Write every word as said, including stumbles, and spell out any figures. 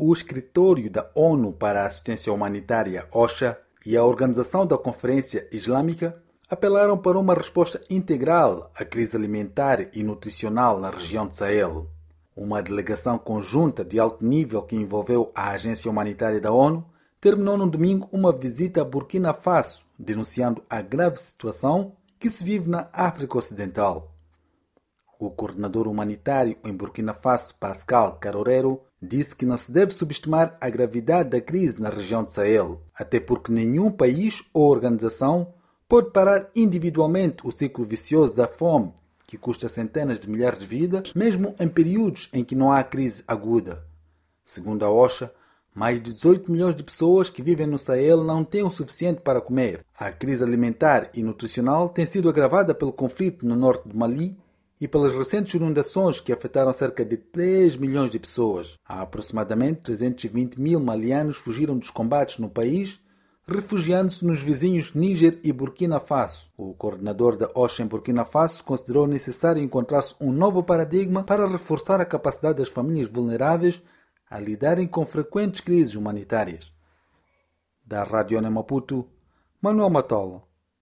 o Escritório da ONU para a Assistência Humanitária, OCHA, e a Organização da Conferência Islâmica apelaram para uma resposta integral à crise alimentar e nutricional na região de Sahel. Uma delegação conjunta de alto nível que envolveu a Agência Humanitária da ONU terminou no domingo uma visita a Burkina Faso, denunciando a grave situação que se vive na África Ocidental. O coordenador humanitário em Burkina Faso, Pascal Carorero, disse que não se deve subestimar a gravidade da crise na região de Sahel, até porque nenhum país ou organização pode parar individualmente o ciclo vicioso da fome, que custa centenas de milhares de vidas, mesmo em períodos em que não há crise aguda. Segundo a OCHA, mais de dezoito milhões de pessoas que vivem no Sahel não têm o suficiente para comer. A crise alimentar e nutricional tem sido agravada pelo conflito no norte do Mali e pelas recentes inundações que afetaram cerca de três milhões de pessoas. Há aproximadamente trezentos e vinte mil malianos fugiram dos combates no país, refugiando-se nos vizinhos Níger e Burkina Faso. O coordenador da OCHA em Burkina Faso considerou necessário encontrar-se um novo paradigma para reforçar a capacidade das famílias vulneráveis a lidarem com frequentes crises humanitárias. Da Rádio Maputo, Manuel Matola.